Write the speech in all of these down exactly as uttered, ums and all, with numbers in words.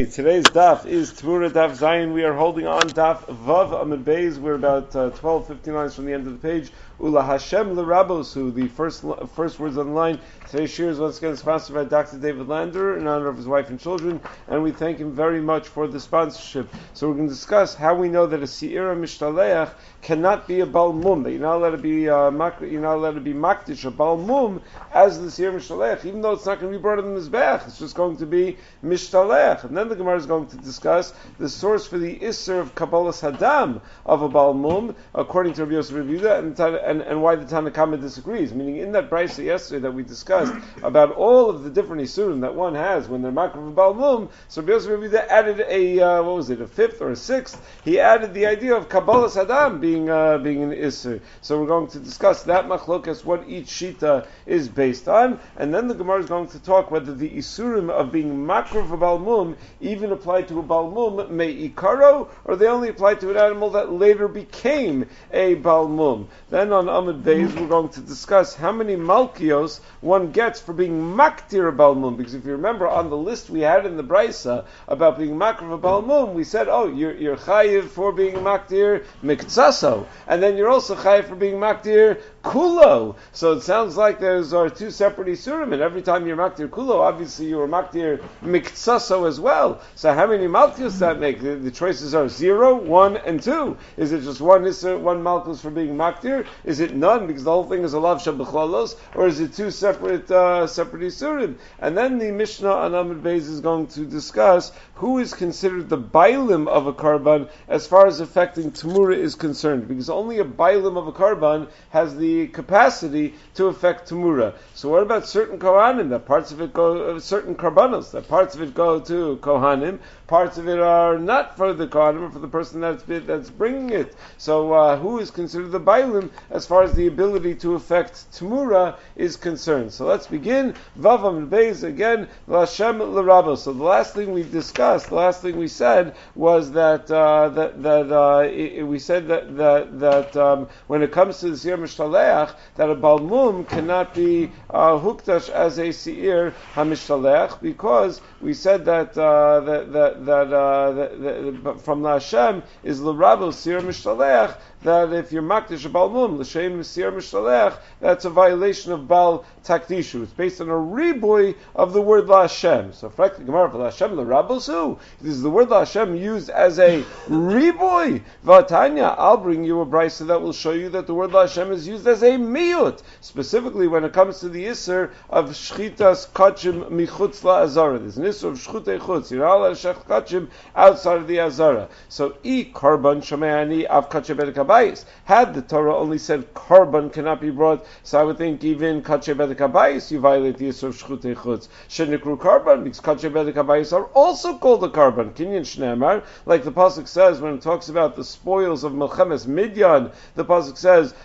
Okay, today's daf is Tmura Daf Zayin. We are holding on daf Vav Amud Beis. We're about uh, twelve, fifteen lines from the end of the page. Ula Hashem L'Rabosu, the first first words on the line. Today's shir is once again sponsored by Doctor David Lander in honor of his wife and children, and we thank him very much for the sponsorship. So we're going to discuss how we know that a Se'ira Mishtaleach cannot be a Baal Mum, that you're not allowed to be uh, mak- you're not allowed to be Makdish, a Baal Mum, as the Se'ira Mishtaleach, even though it's not going to be brought in the Mizbeach, it's just going to be Mishtaleach. And then the Gemara is going to discuss the source for the Isser of Kabbalas Hadam of a Baal Mum, according to Rabbi Yosef Rabbi Yehuda, and, and, and why the Tanna Kama disagrees. Meaning, in that brisa yesterday that we discussed about all of the different Isurim that one has when they're Makar of a Baal Mum, so Rabbi Yosef Rabbi Yehuda added a, uh, what was it, a fifth or a sixth? He added the idea of Kabbalas Hadam being, uh, being an Isser. So we're going to discuss that machlokas, what each Shita is based on, and then the Gemara is going to talk whether the Isurim of being Makar of a Baal Mum even apply to a Baal Mum me'ikaro, or they only apply to an animal that later became a Baal Mum. Then on Amud Beis we're going to discuss how many Malkios one gets for being Maktir a Baal Mum, because if you remember on the list we had in the Brisa about being Makir of a Baal Mum, we said, oh, you're, you're Chayiv for being Maktir Miktsaso, and then you're also Chayiv for being Maktir Kulo. So it sounds like those are two separate Isurim, and every time you're Maktir Kulo, obviously you were Maktir Miktsaso as well. So how many Malkios does that make? The, the choices are zero, one, and two. Is it just one Isur, one Malkus for being Maktir? Is it none, because the whole thing is a Lav Shabbachalos? Or is it two separate uh, separate Isurim? And then the Mishnah on Amud Beis is going to discuss who is considered the Bailim of a Karban as far as affecting Tamura is concerned, because only a Bailim of a Karban has the capacity to affect Tamura. So what about certain Kohanim, that parts of it go, uh, certain Karbanos, that parts of it go to Kohanim, parts of it are not for the Kohanim, or for the person that's that's bringing it. So uh, who is considered the Bailim as far as the ability to affect Tamura is concerned? So let's begin. Vav Amud Beis again. L'Hashem l'Rabo. So the last thing we discussed, the last thing we said was that uh, that that uh, it, we said that that that um, when it comes to the Seir Mishtaleach, that a Baal Mum cannot be uh, huktash as a Seir HaMishtaleach, because we said that uh, that that that, uh, that, that from L'Hashem is l'Rabo Seir Mishtaleach, that if you're makdish a Baal Mum, l'shem Seir Mishtaleach, that's a violation of Baal Takdishu. It's based on a riboy of the word L'Hashem. So, frankly, Gemara, L'Hashem l'Rabosu, is the word L'Hashem used as a riboy? V'atanya, I'll bring you a brisa that will show you that the word L'Hashem is used as a miyut, specifically when it comes to the Isser of Shchitas Kachim Michutz La'azara. There's an Isser of Shchutei Chutz. You're not allowed to shech Kachim outside of the Azara. So, I Karban Shameani Av Kachim Bedekabayis. Had the Torah only said Karban cannot be brought, so I would think even Kachim Bedekabayis you violate the Isser of Shchutei Chutz. Shenikru Karban, because Kachim Bedekabayis are also called a Karban. Kinyan Shneimar, like the pasuk says when it talks about the spoils of Melchemes Midyan, the pasuk says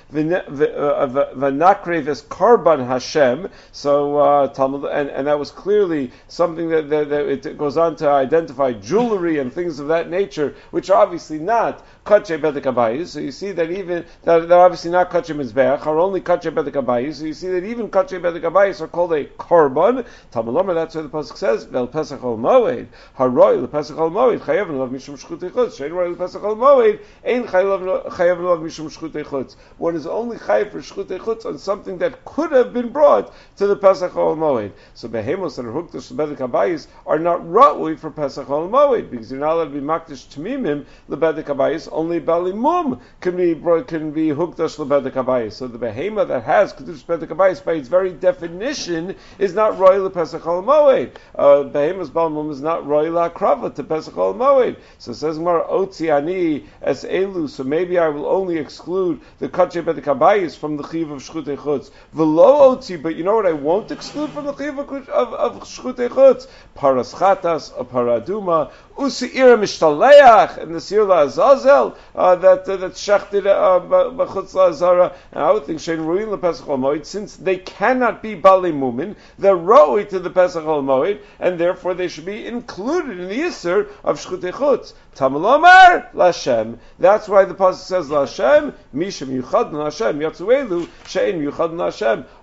V'nakrev es Karban Hashem. So uh, Talmud, and, and that was clearly something that, that, that it goes on to identify jewelry and things of that nature, which are obviously not Kachim Bedekabayis. So you see that even that they're obviously not Kachim Mizbeach, are only Kachim Bedekabayis. So you see that even Kachim Bedekabayis are called a Karban. Talmud Lomar, that's why the pasuk says Vel Pesach Ol Moed Haroy LePesach Ol Moed Chayav L'Lav Mishum Shchutei Chutz Shein Roy LePesach Ol Moed Ein Chayav L'Lav Mishum Shchutei Chutz. One is only Chayav for Shchutei Chutz on something that could have been brought to the Pesach Ol Moed. So behemos that are hooked to Bedekabayis are not Ra'ui for Pesach Ol Moed, because you're not allowed to be Makdish Tmimim LeBedekabayis. Only Balimum can be brought, can be hooked to LeBedekabayis. So the behema that has Kedush Bedekabayis by its very definition is not Roy LePesach Ol Moed. Uh, behema's Balimum is not Roy LaKrava to Pesach Ol Moed. So it says Gemara Otzi Ani Es Elu. So maybe I will only exclude the Kachei Bedekabayis from the Chiv of Shchutei Chutz. V'lo Otzi, but you know what I won't exclude from the Chiv of, of, of Shchutei Chutz? Paras Chatas, a Paraduma, Usi'ira Mishtaleach, and the Sir La'azazel, uh, that uh, that shechted b'chutz la'azara. And I would think shein ruin lePesach Ol Moed, since they cannot be Bali Mumin, they're roi to the Pesach Ol Moed, and therefore they should be included in the Yisr of Shchutei Chutz. Talmud Lomar L'Hashem. That's why the pasuk says L'Hashem Misham Yuchad L'Hashem Yatzuelu Shein Yuchad L'Hashem.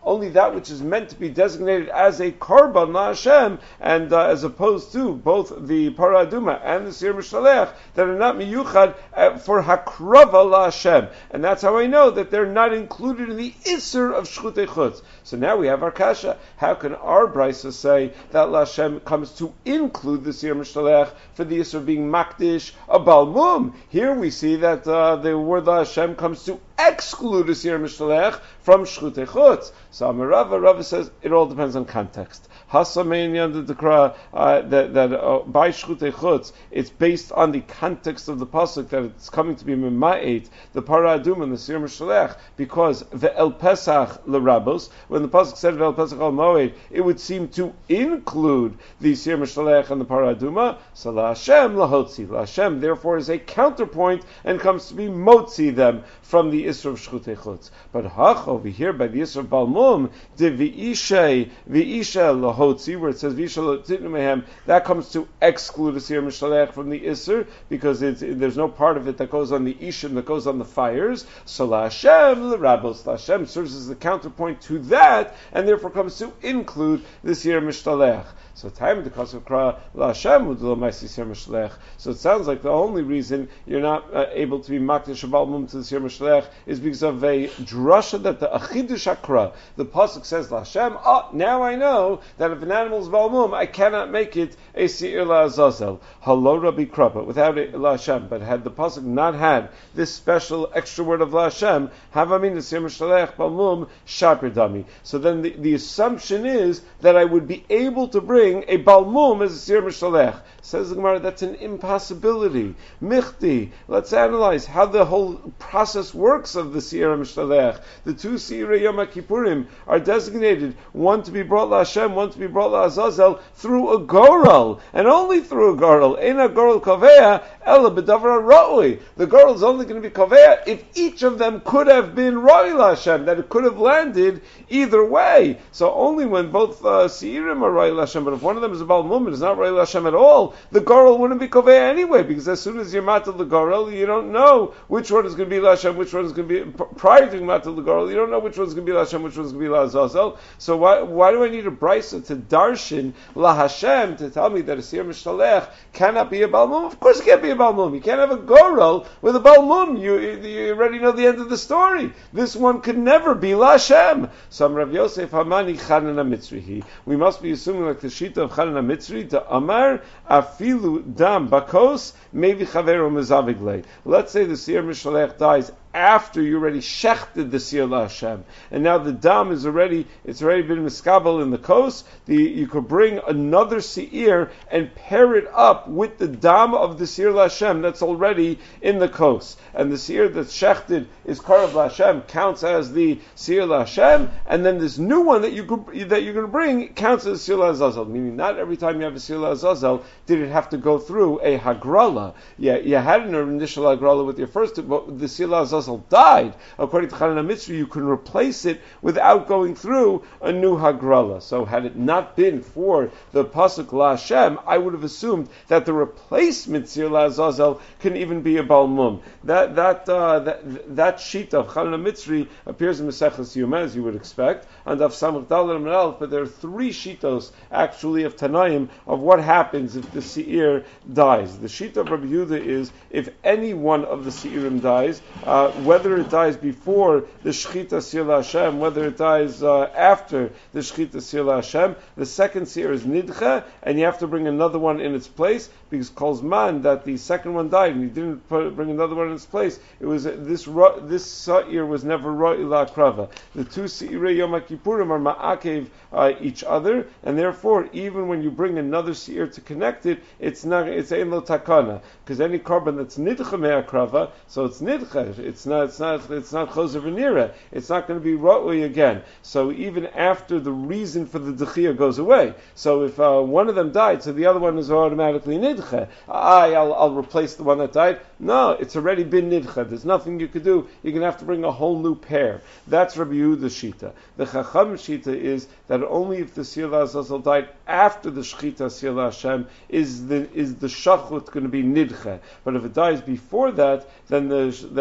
only that which is meant to be designated as a korban la Hashem, and uh, as opposed to both the Parah Aduma and the Seir Mishtalech that are not miyuchad uh, for hakrava la Hashem. And that's how I know that they're not included in the Isser of Shchutei Chutz. So now we have our kasha. How can our brisa say that la Hashem comes to include the Seir Mishtalech for the Isser of being makdish a balmum? Here we see that uh, the word la Hashem comes to exclude a Seir Mishtalech from Shchutei Chutz. So Amarava, Rava says it all depends on context. Hasamein under the Kra uh, that that uh, by Shchutei Chutz it's based on the context of the pasuk that it's coming to be mema'et the Parah Aduma and the Seir Mishtalech, because ve'el Pesach l'Rabos, when the pasuk said ve'el Pesach al Moed, it would seem to include the Seir Mishtalech and the Parah Aduma. So la Hashem lahotzi, la Hashem therefore is a counterpoint and comes to be motzi them from the Isra of Shchutei Chutz. But hach over here by the Isra of Balmum, de v'ishay v'isha lahotzi, where it says v'isha lahotzi mehem, that comes to exclude a Seir Mishtalech from the Isra, because it's, there's no part of it that goes on the Ishim, that goes on the fires. So la Hashem l'Rabos, la Hashem serves as the counterpoint to that, and therefore comes to include the Seir Mishtalech. So time the Kassav Kra La Hashem Udlamaisi Seir Mishtalech. So it sounds like the only reason you're not uh, able to be Makdish Balmum to the Seir Mishtalech is because of a drasha that the Achidush Akra, the pasuk says La Hashem. Oh, now I know that if an animal is Balmum, I cannot make it a Seir La Azazel. Halo Rabbi Kra, but without it, La Hashem. But had the pasuk not had this special extra word of La Hashem, Havamin the Seir Mishtalech Balmum Shapir Dami. So then the, the assumption is that I would be able to bring a balmum as a Seir Mishtalech. Says the Gemara, that's an impossibility. Michti, let's analyze how the whole process works of the Seir Mishtalech. The two Seir Yom Kippurim are designated, one to be brought la Hashem, one to be brought la Azazel, through a goral, and only through a goral. Ein a goral kovea, ela b'davar ra'ui. The goral is only going to be kovea if each of them could have been ra'ui la Hashem, that it could have landed either way. So only when both uh, Seirim are ra'ui la Hashem, but if one of them is a balmum, it's not ra'ui la Hashem at all, the goral wouldn't be kovea anyway, because as soon as you're matal the goral, you don't know which one is going to be la Hashem, which one is going to be, prior to matal the goral, you don't know which one is going to be la Hashem, which one is going to be la Azazel. So why why do I need a brisa to darshan la Hashem to tell me that a Seir Mishtalech cannot be a balmum? Of course it can't be a balmum. You can't have a goral with a balmum. You, you already know the end of the story. This one could never be la Hashem. So Rav Yosef Hamani Chanana Mitzrihi. We must be assuming like the shita of Chanana Mitzri to Amar afilu dam bakos maybe chavero mezavigle. Let's say the Seir Mishtalech dies after you already shechted the Seir La Hashem, and now the dam is already, it's already been miskabel in the kos. The you could bring another Seir and pair it up with the dam of the Seir La Hashem that's already in the kos, and the Seir that's shechted is Karav La Hashem, counts as the Seir La Hashem, and then this new one that you could, that you're going to bring counts as Seir La Azazel. Meaning, not every time you have a Seir La Azazel did it have to go through a hagrala. Yeah, you had an initial hagrala with your first, but the Seir La Azazel died. According to Chanana Mitzri, you can replace it without going through a new hagrala. So had it not been for the pasuk La Hashem, I would have assumed that the replacement Seir La Azazel can even be a balmum. That that uh, that that sheet of Chanana Mitzri appears in Maseches Yuma, as you would expect, and of Samach Dalet Amud Aleph, but there are three shitos actually of Tanaim of what happens if the Seir dies. The sheet of Rabbi Yehuda is if any one of the Seirim dies, uh, whether it dies before the Shechita Seir La Hashem, whether it dies uh, after the Shechita Seir La Hashem, the second Seir is Nidcha, and you have to bring another one in its place, because Kol Zman that the second one died, and you didn't put, bring another one in its place, it was uh, this this Seir was never Ra'i La Krava. The two Seirei Yom Kippurim are Ma'akev uh, each other, and therefore, even when you bring another Seir to connect it, it's not, it's Ein Lo Takana, because any carbon that's Nidcha Mea Krava, so it's Nidcha, it's not, it's not, it's not Choser V'nira, it's not going to be Ra'ui again. So even after the reason for the Dechia goes away, so if uh, one of them died, so the other one is automatically Nidcha, I, I'll, I'll replace the one that died. No, it's already been Nidcha, there's nothing you could do, you're going to have to bring a whole new pair. That's Rabbi Yehuda's Shita. The Chacham Shita is that only if the Seir La Azazel died after the Shechita Seir La Hashem is the is the Shachut going to be Nidcha. But if it dies before that, then the then it's not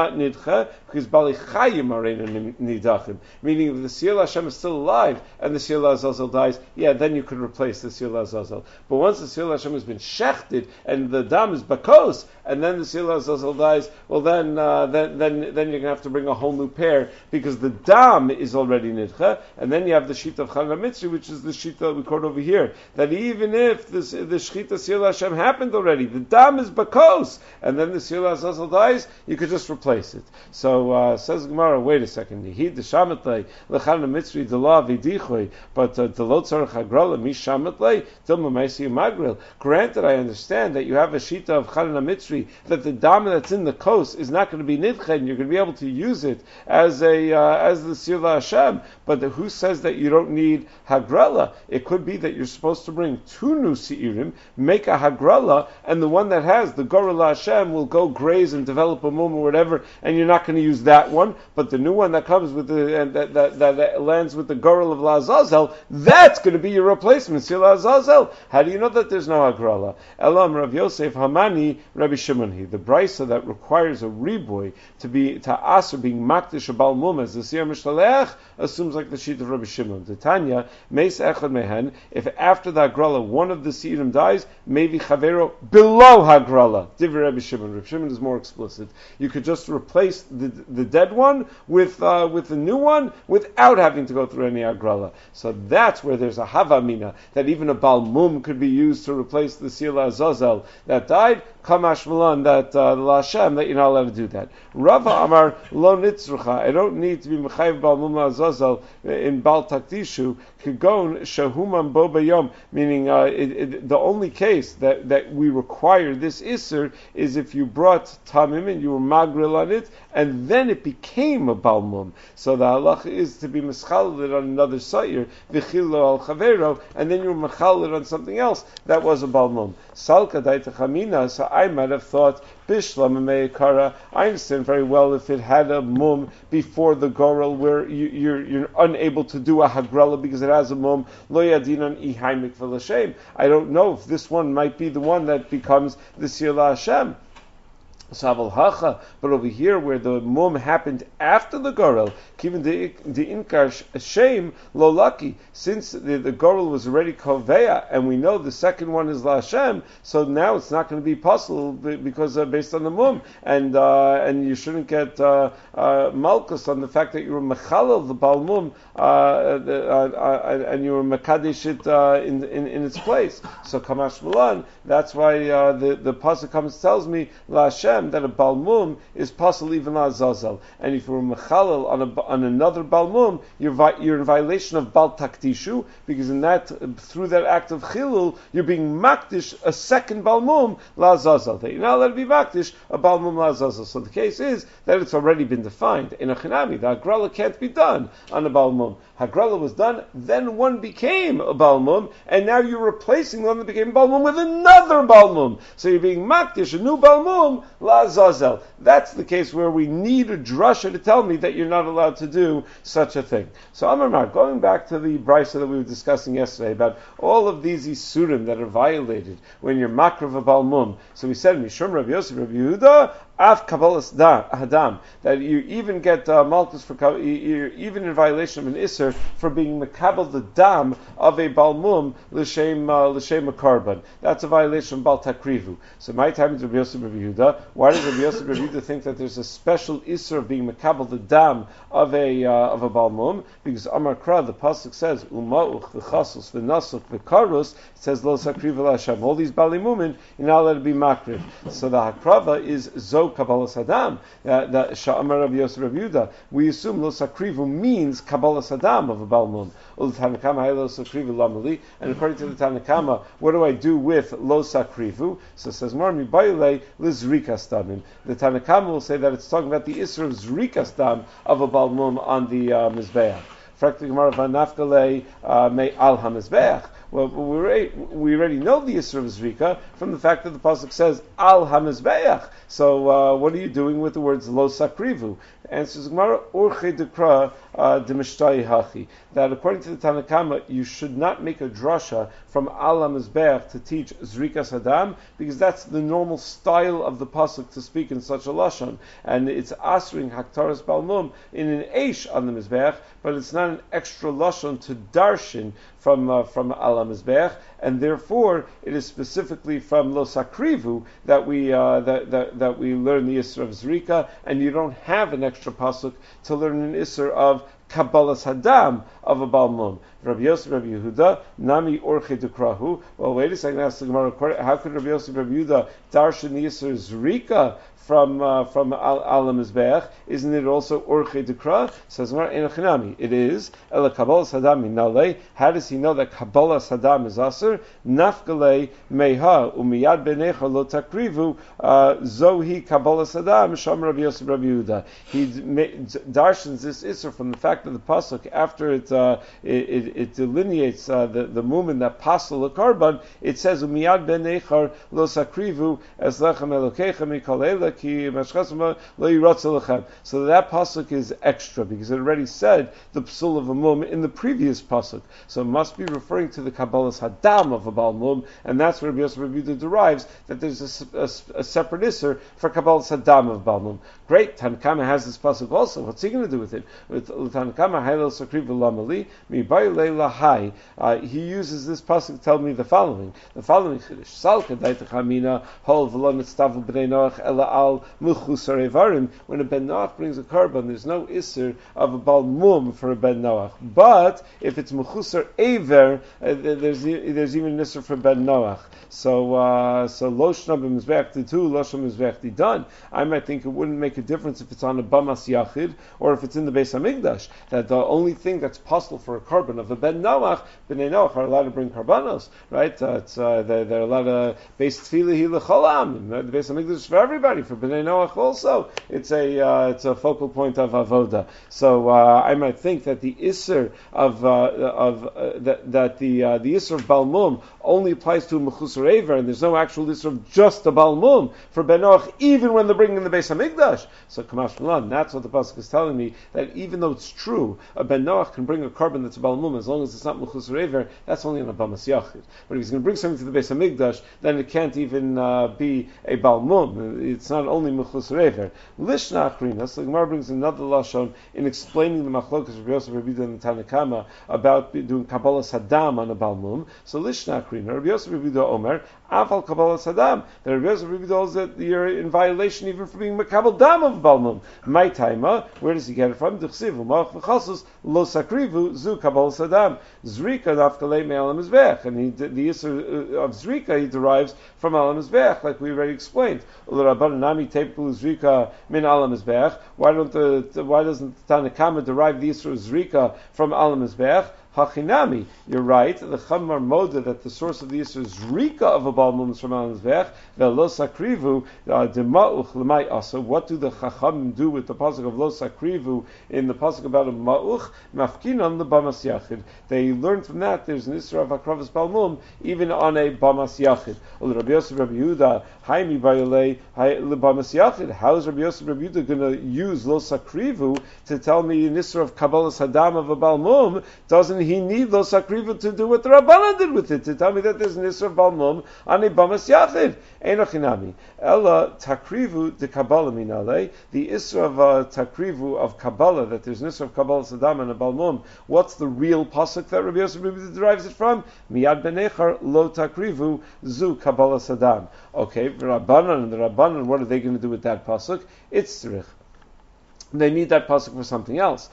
not nidcha because Bali Chayim areinu nidachim. Meaning, if the Siyul Hashem is still alive and the Siyul Azazel dies, yeah, then you could replace the Siyul Azazel. But once the Siyul Hashem has been shechted and the dam is bakos, and then the Siyul Azazel dies, well, then uh, then then then you're gonna have to bring a whole new pair because the dam is already nidcha, and then you have the shita of Chana Mitzri, which is the shita that we quote over here, that even if this, the shchita Siyul Hashem happened already, the dam is bakos, and then the Siyul Azazel dies, you could just replace it. So uh, says Gemara, wait a second, Yehid the Shamatlei lechana Mitzri dela vidichoy, but the lot tzarich hagrala mi Shamatlei dilma meisi magril. Granted, I understand that you have a shita of Chana Mitzri that the dam that's in the coast is not going to be nidcha, and you're going to be able to use it as a uh, as the Siyul Hashem. But the, who says that you don't need hagrala? It could be that you're supposed to bring two new seirim, make a hagrala, and the one that has the Gorel Hashem will go graze and develop a mum or whatever, and you're not going to use that one. But the new one that comes with the and that, that, that, that lands with the Gorel of Lazazel, that's going to be your replacement, Siyul Azazel. How do you know that there's no hagrala? Elam Rav Yosef Hamani Rabbi Shimon. The brisa that requires a riboy to be to aser being makdish a bal mum as the Siyar Mishlaleach assumes like the sheet of Rabbi Shimon. The Tanya meis echad mehen. If after the hagrala one of the seirim dies, maybe chavero below hagrala. Divrei Rabbi Shimon. Rabbi Shimon is more explicit. You could just replace the the dead one with uh, with the new one without having to go through any hagrala. So that's where there's a havamina that even a bal mum could be used to replace the Siyul Azazel that died. Kamash Malan that uh, the Hashem that you're not allowed to do that. Rava Amar lo nitzrucha. I don't need to be mechayiv bal mum Azazel in bal taktishu kigon shahumam bo bayom. Meaning uh, it, it, the only case that, that we require this iser is if you brought tamim and you were magril on it, and then it became a bal mum. So the halacha is to be meschaled on another sayir v'chilo al chavero, and then you were mechaled on something else that was a bal mum. Salka daita chamina. So I might have thought bishlam meikara. I understand very well if it had a mum before the gorel where you, you're you're unable to do a hagrala because it has a mum. Lo yadinan ihaimik v'lashem. I don't know if this one might be the one that becomes the Siyul Hashem. Saval hacha, but over here where the mum happened after the gorel, given the the inkar shame lo lucky, since the, the gorel was already koveya, and we know the second one is la Hashem, so now it's not going to be possible because uh, based on the mum, and uh, and you shouldn't get uh, uh, malchus on the fact that you were mechalel the bal mum uh, uh, uh, and you were mekadesh it uh, in, in in its place. So kamash malan, that's why uh, the the pasuk comes tells me la Hashem that a bal mum is possible even la zazel, and if you're mechalel on a, on another bal mum, you're vi- you're in violation of bal taktishu, because in that through that act of chilul you're being makdish a second bal mum la zazel. That you're not allowed to be makdish a bal mum la zazel. So the case is that it's already been defined in a chinami. The hagrala can't be done on a bal mum. Hagrala was done, then one became a bal mum, and now you're replacing the one that became a bal mum with another bal mum. So you're being makdish a new bal mum la zazel. That's the case where we need a drasha to tell me that you're not allowed to do such a thing. So Amar Mar, going back to the brisa that we were discussing yesterday about all of these isurim that are violated when you're makrav a bal mum. So we said Mishum Rav Yosef Rav Yehuda af kabbalas hadam, that you even get uh, malchus for you're even in violation of an iser for being mekabel the dam of a bal mum l'shem uh, l'shem a karban. That's a violation of bal takrivu. So my time is Rabbi Yosef Rabbi Yehuda. Why does Rabbi Yosef Rabbi Yehuda think that there's a special iser of being mekabel the dam of a uh, of a bal mum? Because Amar Kra, the pasuk says umauch v'chasus v'nasuk v'karus. It says lo sakriv Hashem. All these balimumin you're not allowed to be makriv. So the hakrava is zo kabbalas hadam. That Sha'amar Rabbi Yosef Rabbi Yehuda. We assume lo sakrivu means kabbalas hadam of a bal mum. And according to the Tanakama, what do I do with lo sakrivu? So it says more mi baile lizrikas damim. The Tanakama will say that it's talking about the isra of zrikas dam of a bal mum on the uh, mizbeach. Frakti Gemara vanafkale may al hamizbeach. Well, we already, we already know the Yisra of Zrika from the fact that the pasuk says Al HaMizbeach. So, uh, what are you doing with the words Lo Sakrivu? The answer is Gemara Urche Dekra uh, demishtai hachi. That according to the Tanna Kama, you should not make a drasha from Al HaMizbeach to teach Zrikas Hadam, because that's the normal style of the pasuk to speak in such a lashon, and it's asring haktaras balmum in an eish on the Mizbeach, but it's not an extra lashon to darshin from uh, from Al HaMizbeach, and therefore it is specifically from Lo Sakrivu that we uh, that, that that we learn the Isser of Zrika, and you don't have an extra pasuk to learn an Isser of Kabbalas Hadam of a Balmum. Rabbi Yosef, Rabbi Yehuda, Nami Orche Dukrahu. Well, wait a second, ask the Gemara, how could Rabbi Yosef, Rabbi Yehuda darshan the Yisr Zrika from uh, from Al HaMizbeach? Isn't it also Orche Dukra? Says Gemara, Enochinami. It is. Ela Kabbalas Hadam Minale. How does he know that Kabbalas Hadam is Aser? Nafgale Meha Umiyad Benecha Lo Takrivu Zohi Kabbalas Hadam Sham Rabbi Yosef, Rabbi Yehuda. He darshans this Isser from the fact that the pasuk after it uh, it, it, it delineates uh, the the movement that pasal the karban. It says Umiyad Benecha Lo Sakrivu as Lechem Elokechem Mikalela. So that pasuk is extra because it already said the psul of a mum in the previous pasuk. So it must be referring to the Kabbalas Hadam of a Baal Mum, and that's where Rabbi Yosef Rabbi Yehuda derives that there's a, a, a separate isser for Kabbalas Hadam of Baal Mum. Great, Tanna Kama has this pasuk also. What's he going to do with it? With Tanna Kama Hailel Sakriv Lamali Mi Bayle Lahai. He uses this pasuk to tell me the following: the following chiddush. Salka Daita Chamina Hol V'Lo Mitztav B'nei Noach Ela. When a Ben Noach brings a carbon, there's no isser of a balmum for a Ben Noach. But if it's mechusar aver, uh, there's there's even an isser for Ben Noach. So uh, so loshna b'mizbeach ditu, loshna b'mizbeach didon. I might think it wouldn't make a difference if it's on a bamas yachid or if it's in the Beis Hamikdash. That the only thing that's possible for a carbon of a Ben Noach, Bnei Noach are allowed to bring karbanos, right? Uh, it's uh, they're, they're allowed to base tefillah lecholam. The Beis Hamikdash is for everybody. For Bnei Noach also, it's a uh, it's a focal point of avoda. So uh, I might think that the isser of uh, of uh, that, that the uh, the isser of balmum only applies to a mechusar aver, and there's no actual isser of just a balmum for Ben Noach, even when they're bringing the Beis Hamikdash. So Kamash Malan, that's what the pasuk is telling me, that even though it's true, a Ben Noach can bring a carbon that's a balmum as long as it's not mechusar aver. That's only an abamas yachid. But if he's going to bring something to the Beis Hamikdash, then it can't even uh, be a balmum. It's not only Mechus Rever. Lishna Achrina, so the Gemara brings another lashon in explaining the machlokas of Rabbi Yosef Rabbi Yehuda and the Tanna Kama about doing Kabbalas Hadam on a Balmum. So Lishna Achrina, Rabbi Yosef Rabbi Yehuda Omer, Aval Kabbalas Hadam. The Rabbi Yosef Rabbi Yehuda holds that you're in violation even for being Makabal Dam of Balmum. My taima, where does he get it from? D'chsivu Malach v'chasus Lo Sakrivu Zu Kabbalas Hadam. Zrika Nafkalei Me Al HaMizbeach, and he, the issue of Zrika he derives from Al HaMizbeach, like we already explained. Why don't the why doesn't the Tanna Kama derive the Yisro Zrika from Al HaMizbeach? Hachinami, you're right. The Chamar Moda that the source of the Yisro Zrika of a Balmum is from Al HaMizbeach. Velo Sakrivu dema'uch l'may asa. What do the Chacham do with the pasuk of Lo Sakrivu in the pasuk about a ma'uch? Mafkinan the Bamas Yachid. They learn from that there's an Yisro of Akravas Balmum even on a Bamas Yachid. Rabbi Yosef Rabbi Yehuda Haimi Bayalei Bamas Yachid. How is Rabbi Yosef Rabbi Yehuda going to use Lo Sakrivu to tell me an Yisro of Kabbalas Hadam of a Balmum? Doesn't he need Lo Sakrivu to do what the Rabbana did with it, to tell me that there's an Isra of Balmum on a Bamas Yachid? Einochinami. Ella Takrivu de Kabbalah minale. The Isra of uh, Takrivu of Kabbalah, that there's an Isra of Kabbalah Sadam and a Balmum. What's the real pasuk that Rabbi Yosef derives it from? Miyad Benechar Lo Takrivu Zu Kabbalah Sadam. Okay, the Rabbanan and the Rabbanan, what are they going to do with that pasuk? It's tzrich. They need that pasuk for something else.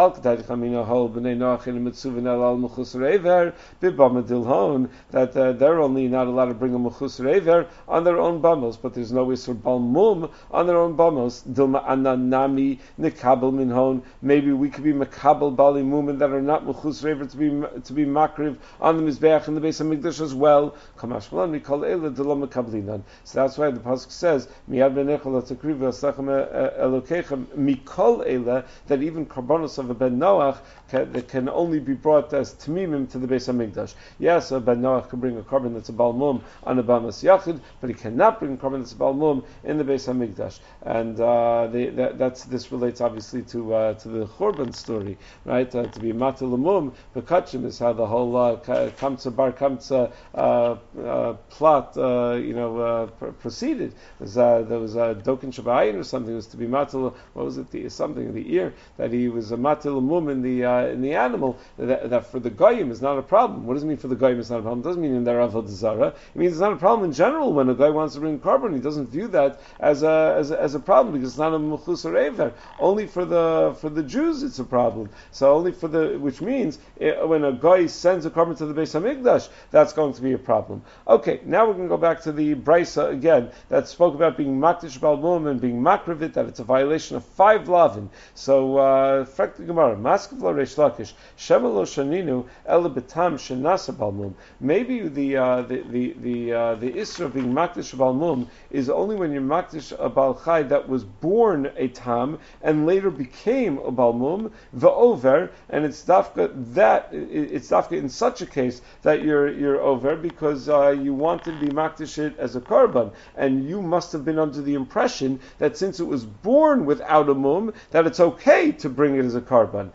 That uh, they're only not allowed to bring a mechus rever on their own bamos, but there's no isur balmum on their own bamos. Dilma ananami nekabel minhon. Maybe we could be mekabel bali mumen that are not mechus rever to be to be makriv on the mizbeach and the Beis Hamikdash as well. Kamash malan we call ela dilma mekablinan. So that's why the pasuk says miyad benechol atakriv asachem elokechem mik. kol eila, that even karbonos of a ben Noach can, that can only be brought as tmimim to the Beis Hamikdash. Yes, a ben Noach can bring a carbon that's a balmum on a bamas yachid, but he cannot bring a carbon that's a balmum in the Beis Hamikdash. And uh, they, that, that's this relates obviously to uh, to the Churban story, right? Uh, to be matil lamum bekachim is how the whole uh, kamtza bar kamtza uh, uh, plot, uh, you know, uh, pr- proceeded. Was, uh, there was a dokin shabayin or something. It was to be matil. What was it? The, something in the ear that he was a matil lamum in the uh, in the animal. That, that for the goyim is not a problem. What does it mean for the goyim is not a problem? It doesn't mean in their avodah zara. It means it's not a problem in general when a guy wants to bring carbon. He doesn't view that as a as a, as a problem because it's not a mechus or aver. Only for the for the Jews it's a problem. So only for the which means it, when a guy sends a carbon to the Beis Hamikdash, that's going to be a problem. Okay, now we're going to go back to the brisa again that spoke about being makdish balmum and being makrivit, that it's a violation of five lavin. So frek the Gemara, maskav la reish lakish shema lo shaninu ela betam shenasa balmum. Maybe the uh, the the the uh, the isra of being makdish balmum is only when you're makdish a bal chai that was born a tam and later became a balmum va'over, and it's dafka that it's dafka in such a case that you're you're over because uh, you wanted to be makdish it as a karban, and you must have been under the impression that since it was born without a mum, that it's okay to bring it as a karban.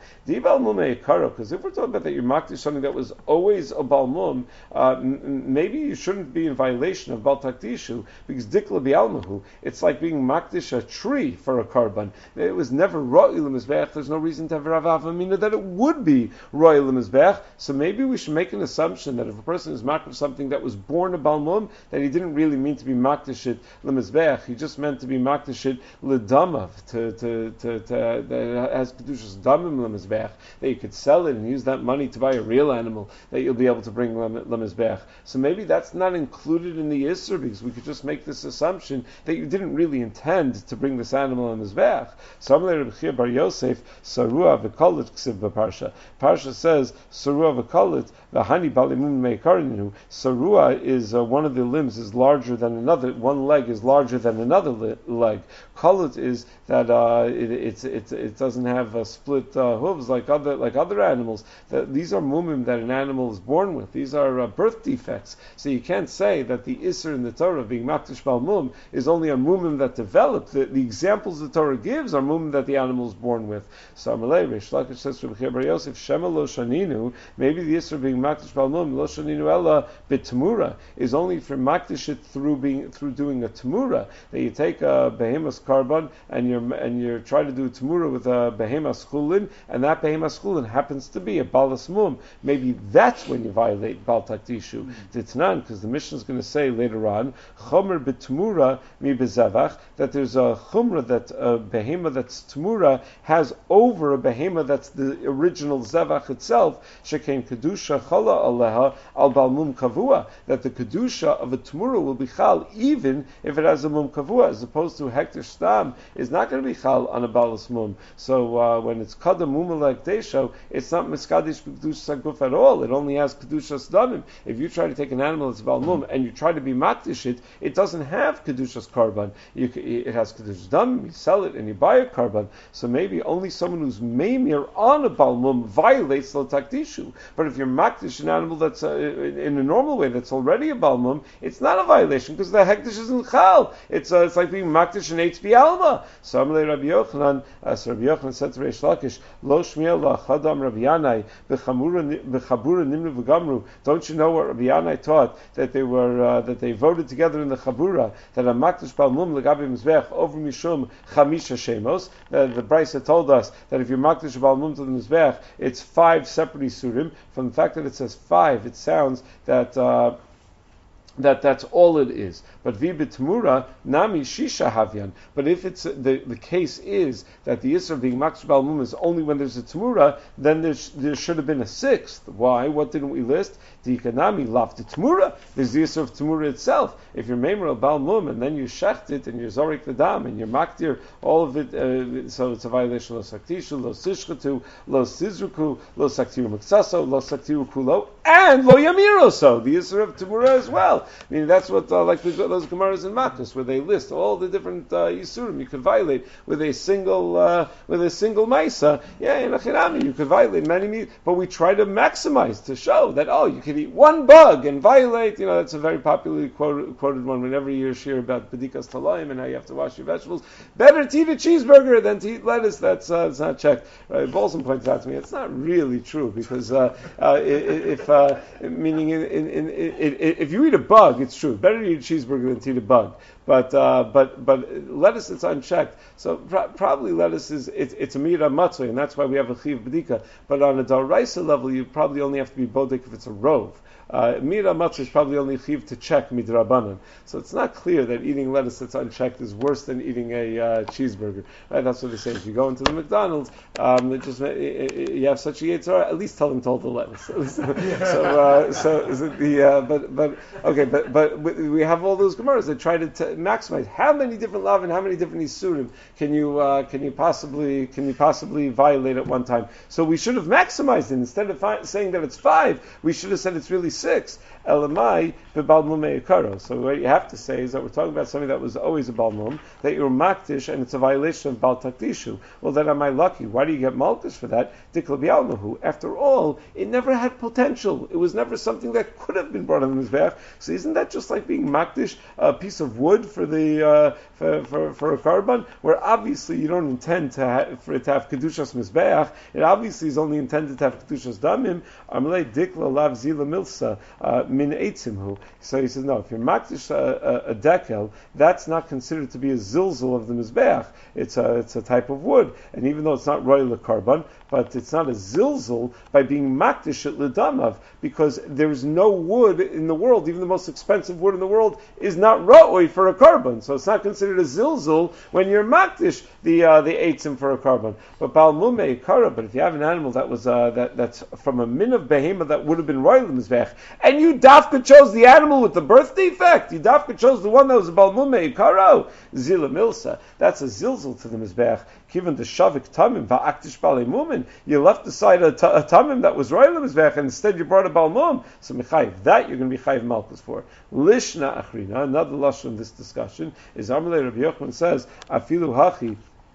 Because if we're talking about that you're makdish something that was always a balmum, uh, m- maybe you shouldn't be in violation of bal takdishu because dikla bialmahu. It's like being makdish a tree for a karban. It was never ro'il mizbech. There's no reason to have Rav Avamina that it would be ro'il mizbech. So maybe we should make an assumption that if a person is makdish something that was born a balmum, that he didn't really mean to be makdish it lemizbech. He just meant to be makdish it ledamav, to to to, to that has kedushas damim lemizbech, that you could sell it and use that money to buy a real animal that you'll be able to bring lemizbech. So maybe that's not included in the isser because we could just make this assumption that you didn't really intend to bring this animal lemizbech. So Rabbi Bar Yosef sarua v'kolit ksiv b'parsha. Parsha says sarua v'kolit v'hani balimum meikarinu. Sarua is uh, one of the limbs is larger than another. One leg is larger than another li- leg. Kolit is that uh, it, it's, it's, it doesn't have uh, split uh, hooves like other like other animals. That these are mumim that an animal is born with. These are uh, birth defects. So you can't say that the isser in the Torah being makdish bal mum is only a mumim that developed. The, the examples the Torah gives are mumim that the animal is born with. So Amalei Reish Lakish says to Rabbi Bar Yosef shema lo shaninu. Maybe the isser being makdish bal mum lo shaninu ella bitmura is only for makdish it through being through doing a tamura. That you take a behemoth karban and you're and you're trying to do a tamura with a behemoth chulin, and that behemoth chulin happens to be a balas mum. Maybe that's when you violate bal takdishu. Mm-hmm. Titnan, because the Mishnah is going to say later on chomer bitmura mi bezevach, that there's a chumra that a behemoth that's tamura has over a behemoth that's the original zevach itself. Shekain kedusha chala aleha al bal mum kavua, that the kedusha of a tamura will be chal even if it has a mum kavua, as opposed to hektar stam is not going to be chal on a balas mum. So uh, when it's kadam mum like desho, it's not miskadish kedusha saguf at all. It only has kedusha stamim. If you try to take an animal that's bal mum and you try to be makdish it, it doesn't have kedusha's karban. You, it has kedusha damim. You sell it and you buy a karban. So maybe only someone who's maimir on a bal mum violates the takdishu. But if you're makdish an animal that's uh, in a normal way that's already a bal mum, it's not a violation because the hektish isn't chal. It's uh, it's like being makdish an eitz bialma. So Amalei Rabbi Yochanan, as Rabbi Yochanan said to Reish Lakish, lo shmiel la chadam Rabbi Yanai b'chabura nimnu v'gamru. Don't you know what Rabbi Yanai taught, that they were uh, that they voted together in the chabura that a makdish bal mum legabi mizbech over mishum chamisha shemos. The, the Brisa told us that if you're makdish bal mum to the mizbech, it's five separate isurim. From the fact that it says five, it sounds that. Uh, that that's all it is. But v'bitmura nami shisha havyan. But if it's the the case is that the isra of being makdish bal mum is only when there's a tmura, then there, sh- there should have been a sixth. Why? What didn't we list? The ikanami laf the tmura. There's the isra of tmura itself. If you're meimer bal mum and then you shecht it and you're zorik the dam and you're makdir all of it, uh, so it's a violation lo saktishu, lo sishchatu, lo sizruku, lo saktiru miksaso, lo saktiru kulo, and lo yamiroso. The isra of tmura as well. I mean, that's what, uh, like the, those Gemaras in Makos, where they list all the different uh, Yisurim you could violate with a single, uh, with a single Maisa. Yeah, in a Chirami, you could violate many, but we try to maximize to show that, oh, you could eat one bug and violate, you know, that's a very popularly quoted, quoted one whenever you hear about Bedikas Talayim and how you have to wash your vegetables. Better to eat a cheeseburger than to eat lettuce. That's, uh, that's not checked. Right? Bolson points out to me, it's not really true, because uh, uh, if, uh, meaning in, in, in, in, if you eat a bug, it's true. Better to eat a cheeseburger than to eat a bug. But uh, but but lettuce, it's unchecked. So pro- probably lettuce is it's, it's a mira matzah, and that's why we have a chiv b'dika. But on a daraisa level, you probably only have to be bodek if it's a rove. Uh, Mira matzah is probably only chiv to check midrabanan. So it's not clear that eating lettuce that's unchecked is worse than eating a uh, cheeseburger. Right? That's what they say. If you go into the McDonald's, um, it just you have such a yitzhar, at least tell them to hold the lettuce. so uh, so is it the uh, but but okay, but but we have all those gemaras that try to t- maximize how many different lav and how many different isurim can you uh, can you possibly can you possibly violate at one time. So we should have maximized it instead of fi- saying that it's five. We should have said it's really six. Elamai bebalmum meikaro. So what you have to say is that we're talking about something that was always a balmum, that you're makdish and it's a violation of bal takdishu. Well, then am I lucky? Why do you get malkish for that? Dikla bialmahu. After all, it never had potential. It was never something that could have been brought on the mizbeach. So isn't that just like being makdish a piece of wood for the uh, for, for for a carbon, where obviously you don't intend to have, for it to have kedushas mizbeach. It obviously is only intended to have kedushas damim. Amalei dikla lav zila milsa. Uh, min eitzimhu. So he says, no, if you're makdish a, a, a dekel, that's not considered to be a zilzul of the mizbeach. It's a, it's a type of wood. And even though it's not royal carbon, but it's not a zilzul by being makdish at ledamav, because there's no wood in the world, even the most expensive wood in the world, is not roi for a carbon. So it's not considered a zilzul when you're makdish the uh, the eitzim for a carbon. But balmume kara, but if you have an animal that was uh, that that's from a min of behema that would have been royal mizbeach, and you dafka chose the animal with the birth defect, you dafka chose the one that was a balmume karo, zila milsa, that's a zilzul to the mizbeach. Given the shavik tamim va'aktish balei mumin, you left aside a, t- a tamim that was royal mizbeach, and instead you brought a balmum. So mechayiv, that you're going to be chayiv malchus for. Lishna achrina, another lashon in this discussion is Amalei Rabbi Yochanan says afilu hachi.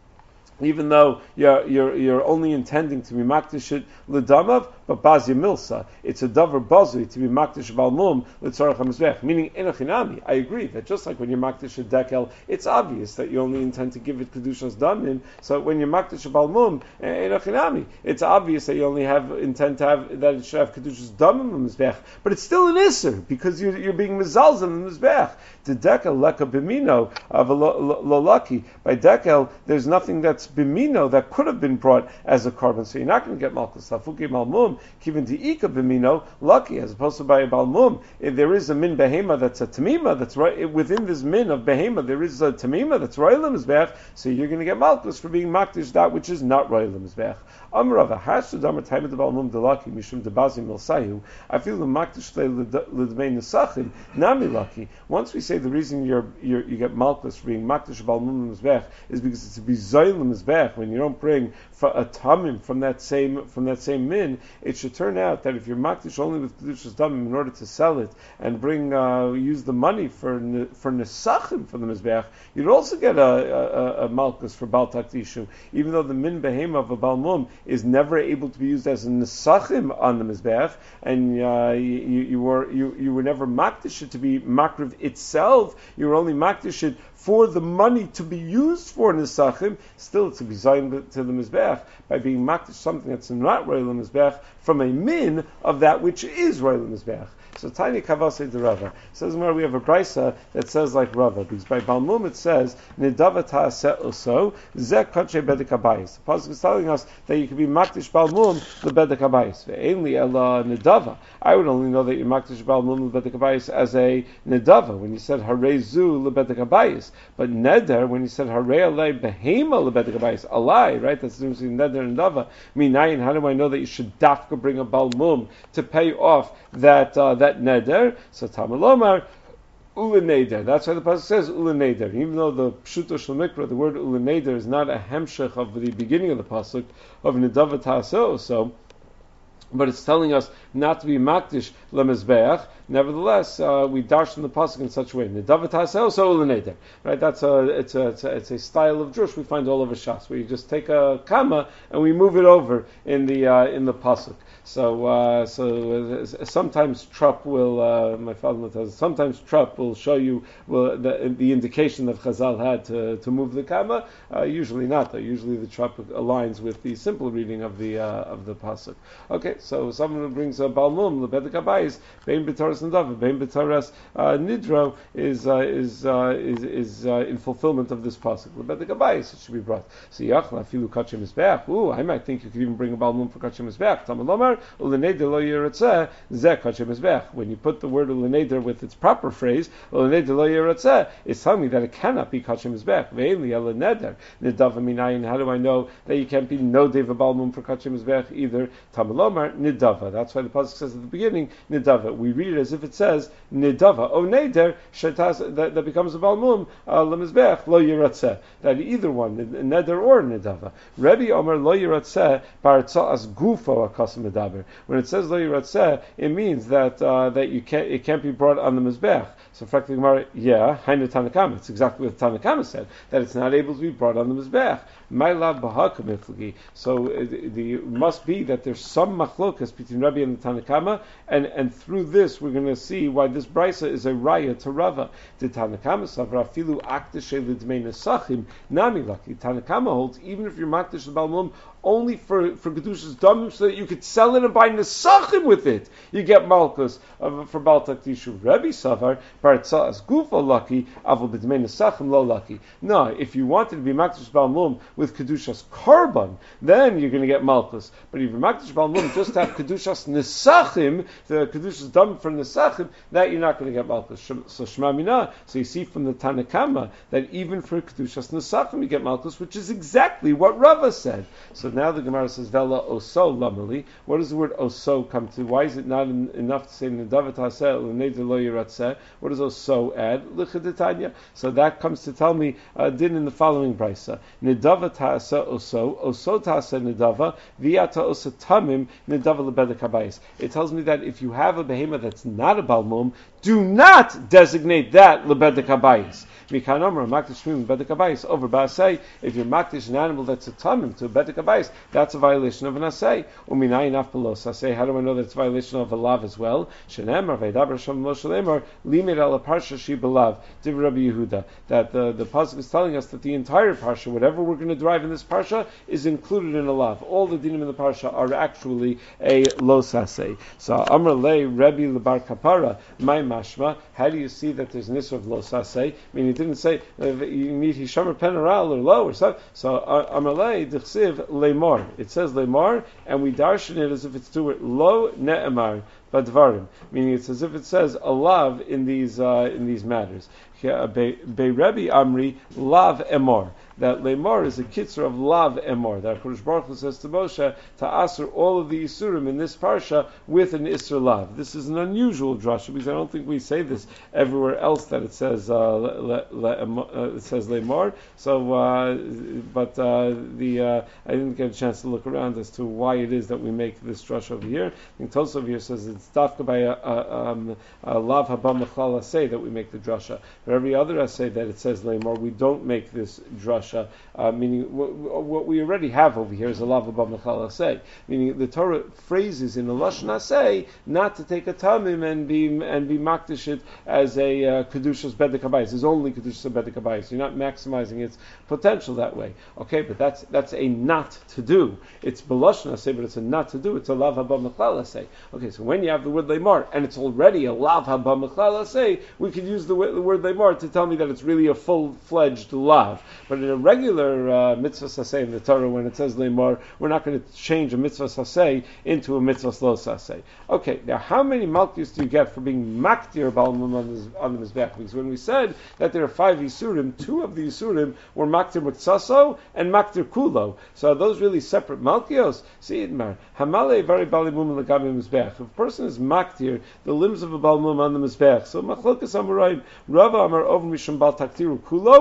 Even though you're, you're, you're only intending to be makdish it l'damav, but bazya milsa, it's a davar bazui to be makdish balmum l'tzarach hamizbech. Meaning enochinami. I agree that just like when you're makdish a dekel, it's obvious that you only intend to give it kedushas damim. So when you're makdish a balmum enochinami, it's obvious that you only have intend to have that it should have kedushas damim hamizbech. But it's still an isser because you're, you're being mizalz in the mizbech. The dekel leka bimino of a lo lucky. By dekel, there's nothing that's bimino that could have been brought as a carbon, so you're not going to get malchus. Hafuki malmum given to ika bimino lucky, as opposed to by a balmum. If there is a min behema that's a tamima, that's right within this min of behema, there is a tamima that's royal mizbech, so you're going to get malchus for being makdish that which is not royal mizbech. Amrava hashu damar time the balmum de lucky mishum de bazim milsayu. I feel the makdish l'dmei nesachim nami lucky. Once we say the reason you're, you're you get malchus for being makdish balmum mizbech is because it's a bizoyl mizbech. When you don't bring a tamim from that same from that same min, it should turn out that if you're makdish only with kedushas damim in order to sell it and bring uh, use the money for for nesachim for the mizbech, you'd also get a, a, a malchus for bal takdishu, even though the min behema of a balmum is never able to be used as a nesachim on the mizbech, and uh, you, you were you, you were never makdish it to be makriv itself. You were only makdish it for the money to be used for nesachim. Still, it's a bizayin to the mizbech by being makdish something that's not royal mizbech from a min of that which is royal mizbech. So tiny kavase de Rava says where we have a brisa that says like Rava, because by Balmum it says nidava ta'aseh oso zeh kodshe bedek habayis. The pasuk is telling us that you can be makdish Balmum lebedek habayis. Ve'enli ela nidava. I would only know that you're makdish Balmum lebedek habayis as a nidava when you said harezu lebedek habayis. But neder when you said harei alei behema lebedek habayis, alai, right? That's the difference between neder and nidava. Minayin, how do I know that you should dafka bring a Balmum to pay off that uh, that neder? So Tamalomar ula neder. That's why the pasuk says ula neder. Even though the pshuto shel mikra, the word ula neder is not a hemshech of the beginning of the pasuk of nidava ta'aseh. So but it's telling us not to be makdish lemizbeach. Nevertheless, uh, we darshan the pasuk in such a way. Nedavat hasel so uleneder. Right? That's a it's a it's a it's a style of drush we find all over Shas, where you just take a comma and we move it over in the uh, in the pasuk. So uh, so uh, sometimes Trupp will uh, my father tells us, sometimes Trupp will show you well, the, the indication that Chazal had to, to move the comma. Uh, usually not though. Usually the Trupp aligns with the simple reading of the uh, of the pasuk. Okay, so someone who brings a balmum lebedek habayis bein b'toras nidava bein b'toras nidro is uh, is uh, is is uh, in fulfillment of this pasuk lebedek habayis. It should be brought. So yachla filu kachem mizbeach. Ooh, I might think you could even bring a balmum for kachem mizbeach. Talmud lomar uleneder lo yiratzeh zeh kachem mizbeach. When you put the word uleneder with its proper phrase uleneder lo yiratzeh, it's telling me that it cannot be kachem mizbeach. Ve'eli eleneder nidava minayin. How do I know that you can't be no deva balmum for kachem mizbeach either? Talmud lomar nidava. That's why the pasuk says at the beginning nidava. We read it as if it says nidava. O neder shetas that, that becomes a balmum lemizbeach lo yiratzeh. That either one neder or nidava. Rebbe Omer lo yiratzeh baratza as gufo akasam medaber. When it says lo yiratzeh, it means that uh, that you can't it can't be brought on the mizbeach. So frankly, Gemara, yeah, hainu Tanakama. It's exactly what the Tanakama said, that it's not able to be brought on the mizbeach. My love bahakam. So it, the it must be that there's some machlokas between Rabbi and the Tanakama, and and through this we're going to see why this brisa is a raya to Rava. The Tanakama savra filu akdeshe lidmei nesachim nami laki. Tanakama holds even if you're makdish balmum only for for kedusha's damim, so that you could sell it and buy nesachim with it, you get malchus uh, for bal takdishu. Rebbe savar baratza as gufa lucky avol b'dmei nesachim lo lucky. No, if you wanted to be makdish balmum with kedusha's korban, then you're going to get malchus. But if you're makdish balmum just to have kedusha's nesachim, the kedusha's damim for nesachim, that you're not going to get malchus. So shema mina. So you see from the Tanakama that even for kedusha's nesachim you get malchus, which is exactly what Rava said. So now the Gemara says, Vela oso lamali. What does the word oso come to? Why is it not in, enough to say nedavat haseh l'neder lo yiratzeh? What does oso add? L'chedetanya. So that comes to tell me uh, din in the following brisa. Nedavat haseh oso, oso haseh nedava, viata osa tamim nedava lebedek habayis. It tells me that if you have a behemoth that's not a balmum, do not designate that lebedek habayis. Mikanomer makdish shmim bedek habayis over ba'asei. If you're makdish an animal that's a tamim to a bedek habayis, that's a violation of an asay. Uminayin af belos asay. How do I know that it's a violation of a lav as well? Shenemar veidaber shem lo shalemar limit ala parsha shi belav div Rabbi Yehuda. That the the pasuk is telling us that the entire parsha, whatever we're going to drive in this parsha, is included in a lav. All the dinim in the parsha are actually a los asay. So Amar lei Rabbi lebar kapara my mashma. How do you see that there's an issur of los asay? I mean, it didn't say uh, you need hishamer penaral or low or something. So Amar lei dichsiv lemor. It says lemor, and we darshan it as if it's to it lo ne'emar badvarim, meaning it's as if it says a lav in these uh, in these matters. Be Rebbe Amri lav emor. That lemor is a kitzur of lav emor. That Kodesh Baruch Hu says to Moshe to answer all of the isurim in this parsha with an isur lav. This is an unusual drasha because I don't think we say this everywhere else that it says uh, le, le, uh, it says lemor. So, uh, but uh, the uh, I didn't get a chance to look around as to why it is that we make this drasha over here. I think Tosaf over here says it's dafka by a, a, um, a lav haba mechlal asay that we make the drasha. For every other essay that it says lemor, we don't make this drasha. Uh, meaning w- w- what we already have over here is a lav haba mechlal asay. Meaning the Torah phrases in the lashon asay not to take a tamim and be and be makdish it as a uh, kedushas bedek habayis. It's only kedushas bedek habayis. You're not maximizing its potential that way. Okay, but that's that's a not to do. It's belashon asay, but it's a not to do. It's a lav haba mechlal asay. Okay, so when you have the word lemor and it's already a lav haba mechlal asay, we could use the, w- the word lemor to tell me that it's really a full-fledged lav. But in a regular uh, mitzvah saseh in the Torah, when it says lemor, we're not going to change a mitzvah saseh into a mitzvah lo saseh. Okay, now how many malchus do you get for being maktir balmum on the mizbeach? Because when we said that there are five isurim, two of the isurim were maktir mutzaso and maktir kulo. So are those really separate malchios? See it, mar hamale very balimum legabe mizbeach. If a person is maktir the limbs of a balmum on the mizbeach, so machlokas amoraim Rava amar over mishum bal taktiru kulo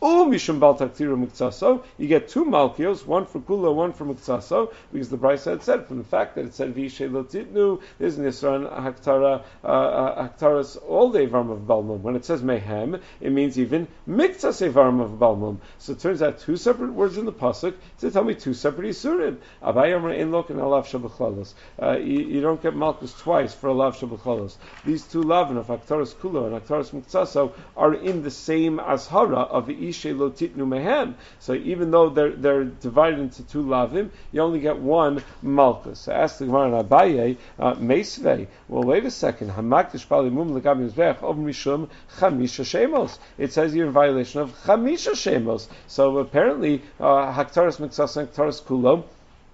U mishum bal taktira muktaso, you get two malkios, one for kula, one for muktaso, because the Brisa had said from the fact that it said v'ishay lo titnu, there's nisran haktara uh, haktaras all the evarim of balmum. When it says mehem, it means even miktas evarim of balmum. So it turns out two separate words in the pasuk to tell me two separate isurim. Abai amar ein lok and alav shabachlolos. You don't get malchus twice for alav shabachlolos. These two lavin of haktaras kula and haktaras muktaso are in the same ashara of ishe lo titnu mehem. So even though they're they're divided into two lavim, you only get one malchus. So ask the Gemara in Abaye, uh, meisvei. Well, wait a second. Hamakdish palimum legam yizvech of mishum chamisha shemos. It says you're in violation of chamisha shemos. So apparently, uh, haktaras muktaso and haktaras kulo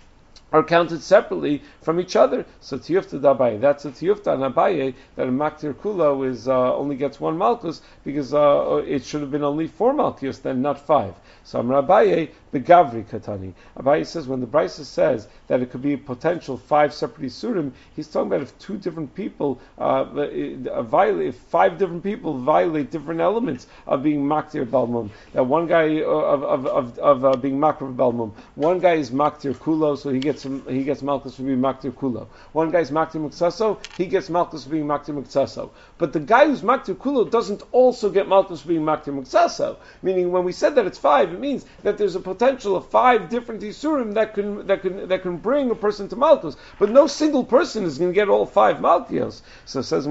are counted separately from each other. So tiyufta dabaye, that's a tiyufta and abaye that a maktir kulo is uh, only gets one malchus because uh, it should have been only four malchus, then not five. So Amar Abaye begavri katani. Abaye says when the Brisa says that it could be a potential five separate isurim, he's talking about if two different people uh, violate, if five different people violate different elements of being maktir balmum. That one guy uh, of of of, of uh, being maktir balmum, one guy is maktir kulo, so he gets he gets malchus for being maktir kulo. One guy's maktir muksaso, he gets malchus for being maktir muksaso. But the guy who's maktir kulo doesn't also get malchus for being maktir muksaso. Meaning, when we said that it's five, it means that there's a potential of five different isurim that can that can that can bring a person to malchus. But no single person is going to get all five malchios. So it says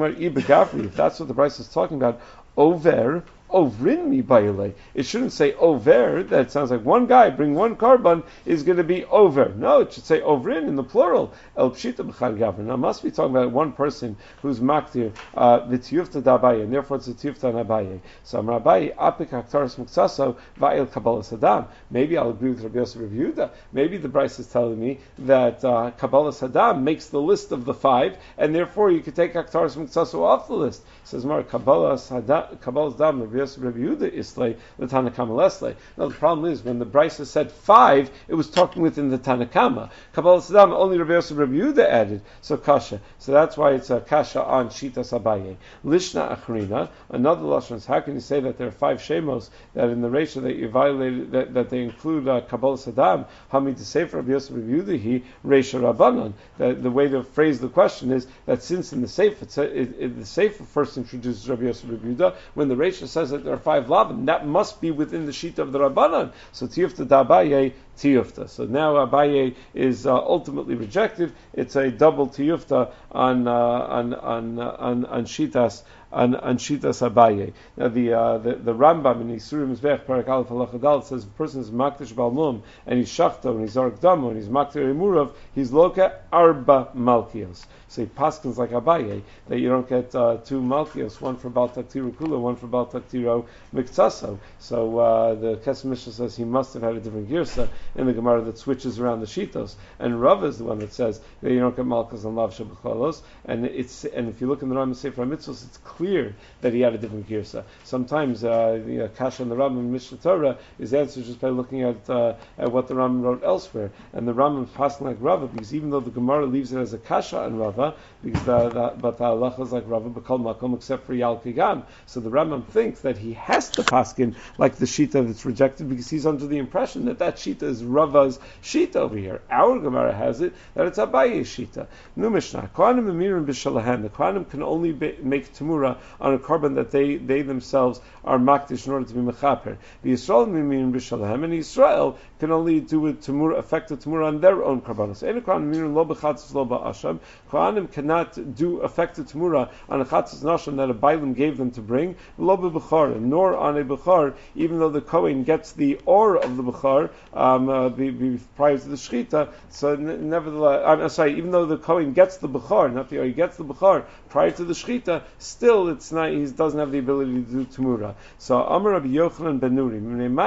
if that's what the Brisa is talking about, over. Ovrin mi bayile. It shouldn't say over. That sounds like one guy bring one carbon is going to be over. No, it should say ovrin in the plural. El pshita b'chad gavrin. Now, must be talking about one person who's maktir v'tiyufta dabaye, and therefore it's a tiyufta nabaye. So Amar Abaye apik haktaras muksaso va'il kabbalas hadam. Maybe I'll agree with Rabbi Yosef Rabbi Yehuda. Maybe the Brisa is telling me that uh, kabbalas hadam makes the list of the five, and therefore you could take haktaras muksaso off the list. It says Mar kabbalas hadam, kabbalas dam. Rabbi Yehuda Islay, the Tanakama Leslay. Now the problem is when the Brisa said five, it was talking within the Tanakama. Kabbalah Saddam only Rabbi Yosef Rabbi Yehuda added, so kasha. So that's why it's a kasha on Shita Sabaye. Lishna Achrina. Another lashon is how can you say that there are five shemos that in the ratio that you violated that, that they include uh, Kabbalah Saddam? Hamid to say for Rabbi Yosef Rabbi Yehuda he Reisha Rabbanon. The, the way to phrase the question is that since in the Sefer it, it, it, the Sefer first introduces Rabbi Yosef Rabbi Yehuda, when the ratio says that there are five lavim, that must be within the sheet of the Rabbanan. So tiyufta dabaye tiyufta. So now Abaye is uh, ultimately rejected. It's a double tiyufta on uh, on on uh, on on shitas on on shitas Abaye. Now the uh, the, the Rambam in Yisurim Mizbech Parak Aleph Halacha Dal says if a person is makdish balmum and he's shachta and he's zarek damo and he's makdir emurav, he's loka arba malkios. So he paskins like Abaye that you don't get uh, two malkios, one for Bal Taktiru Kula, one for Bal Taktiru Miktaso. So uh, the Kesef Mishnah says he must have had a different girsa in the Gemara that switches around the shitos. And Rav is the one that says that you don't get malchus on lav shabachalos. And it's and if you look in the Rambam Sefer HaMitzvos, it's clear that he had a different girsa. Sometimes uh, the uh, kasha on the Rambam Mishnah Torah is answered just by looking at uh, at what the Rambam wrote elsewhere. And the Rambam is passing like Rava because even though the Gemara leaves it as a kasha on Rava, because the, the but the halacha is like Rava b'kol makom except for Yal Kigam. So the Rambam thinks that he has to paskin like the shita that's rejected because he's under the impression that that shita is Rava's shita over here. Our Gemara has it that it's Abaye's shita. Nu Mishnah Kohanim emirim b'shalahem. The Kohanim can only be, make temura on a carbon that they they themselves are makdish in order to be mechaper. The Yisrael emirim b'shalahem, and Israel can only do a temura, effective temura on their own carbonos. Any Kohanim emirim lo b'chatzis lo ba'asham. Kohanim cannot do effective temura on a chatzis nasham that a bailim gave them to bring, lo b'bechar, nor on a bechar, even though the Kohen gets the or of the bechar um, uh, be, be prior to the shechita. So n- nevertheless, I'm sorry, even though the Kohen gets the bechar, not the or, he gets the bechar prior to the shechita, still it's not. He doesn't have the ability to do temura. So Amar Rabbi Yochanan ben Nuri,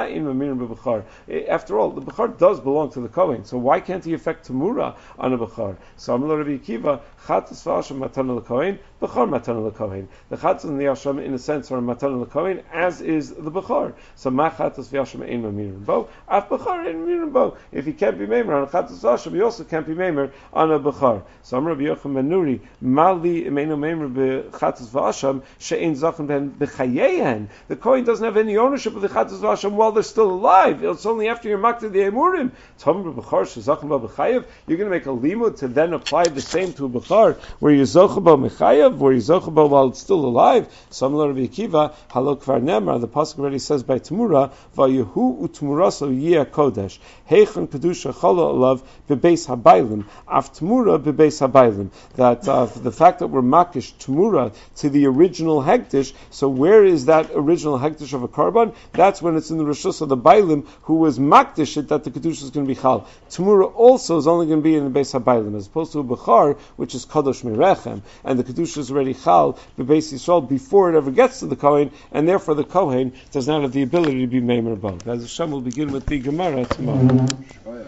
after all, the bechar does belong to the Kohen. So why can't he effect temura on a bechar? So Amar Rabbi Akiva, chatzis v'asham matana l'kohen, bechar matana l'kohen. The chatzis and the asham, in a sense, are matana l'kohen, as is the bechar. So ma chatzis v'asham ein mamirin bo, af bechar ein Meimer. If he can't be Meimer on a Chatzos V'Asham, he also can't be Meimer on a Bechar. So I'm Rabbi Yochanan ben Nuri, Mali Imeinu Meimer beChatzos V'Asham, She'ein Zachem ben B'Chayeihen. The Kohen doesn't have any ownership of the Chatzos V'Asham while they're still alive. It's only after you're makta the Emurim. Tamar B'Char She'Zachem B'Chayev. You're going to make a limud to then apply the same to a Bechar where you're Zochaba Mechayev, where you're Zochaba while it's still alive. Some Rabbi Akiva, Halok Kvar Nemar, the pasuk already says by Tamura, Vayehu Utmuraso Yeh Kodesh, Heichen Kedusha Chala Alav Bebeis Habaylim, Af Tamura Bebeis Habaylim. That uh, the fact that we're makish Tamura to the original Hektish, so where is that original Hektish of a Karban? That's when it's in the Rishus of the Bailim, who was makdish it that the Kedusha is going to be Chal. Tamura also is only going to be in the Beis Habaylim, as opposed to a Bechar, which is Kadosh Mirechem, and the Kedusha is already Chal, Bebeis Yisrael, before it ever gets to the Kohen, and therefore the Kohen does not have the ability to be Meimer Bo. As Hashem will begin with the Gemara tomorrow.